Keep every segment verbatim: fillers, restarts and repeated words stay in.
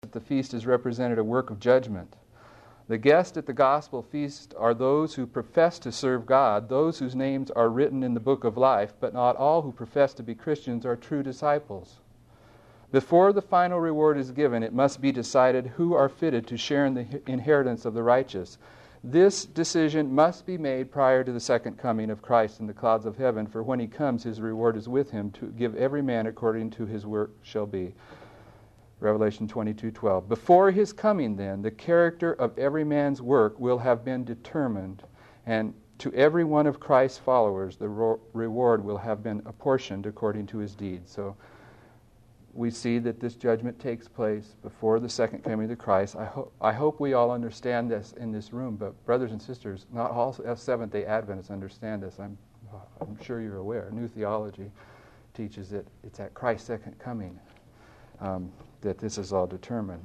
at the feast is represented a work of judgment. The guests at the gospel feast are those who profess to serve God, those whose names are written in the book of life, but not all who profess to be Christians are true disciples. Before the final reward is given, it must be decided who are fitted to share in the inheritance of the righteous. This decision must be made prior to the second coming of Christ in the clouds of heaven, for when he comes, his reward is with him to give every man according to his work shall be. Revelation twenty-two twelve. Before his coming, then, the character of every man's work will have been determined, and to every one of Christ's followers, the ro- reward will have been apportioned according to his deeds. So we see that this judgment takes place before the second coming of Christ. I, ho- I hope we all understand this in this room, but brothers and sisters, not all Seventh-day Adventists understand this. I'm, I'm sure you're aware. New theology teaches that it's at Christ's second coming um, that this is all determined.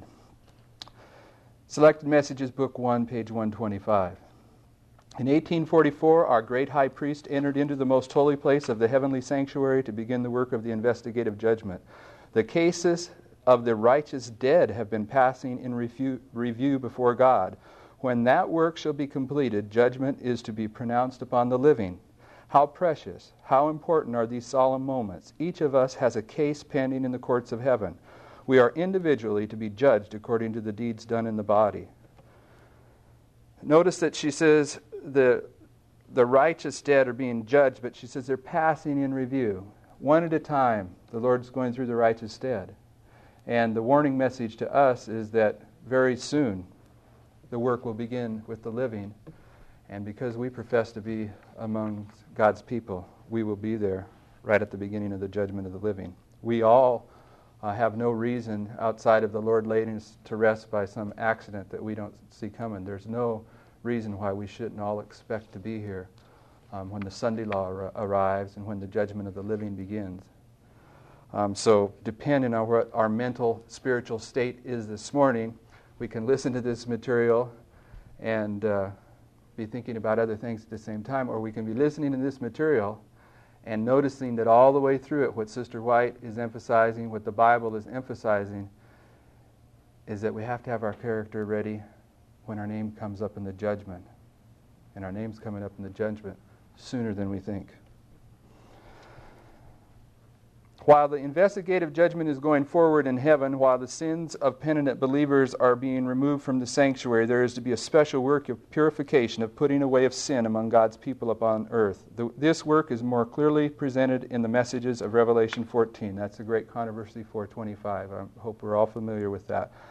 Selected Messages, Book one, page one twenty-five. In eighteen forty-four, our great high priest entered into the most holy place of the heavenly sanctuary to begin the work of the investigative judgment. The cases of the righteous dead have been passing in review, review before God. When that work shall be completed, judgment is to be pronounced upon the living. How precious, how important are these solemn moments. Each of us has a case pending in the courts of heaven. We are individually to be judged according to the deeds done in the body. Notice that she says the, the righteous dead are being judged, but she says they're passing in review. One at a time, the Lord's going through the righteous dead. And the warning message to us is that very soon the work will begin with the living. And because we profess to be among God's people, we will be there right at the beginning of the judgment of the living. We all uh, have no reason outside of the Lord laying us to rest by some accident that we don't see coming. There's no reason why we shouldn't all expect to be here um, when the Sunday law ar- arrives and when the judgment of the living begins. Um, so depending on what our mental, spiritual state is this morning, we can listen to this material and uh, be thinking about other things at the same time, or we can be listening to this material and noticing that all the way through it, what Sister White is emphasizing, what the Bible is emphasizing, is that we have to have our character ready when our name comes up in the judgment. And our name's coming up in the judgment sooner than we think. While the investigative judgment is going forward in heaven, while the sins of penitent believers are being removed from the sanctuary, there is to be a special work of purification, of putting away of sin among God's people upon earth. The, this work is more clearly presented in the messages of Revelation fourteen. That's the great controversy four twenty-five. I hope we're all familiar with that.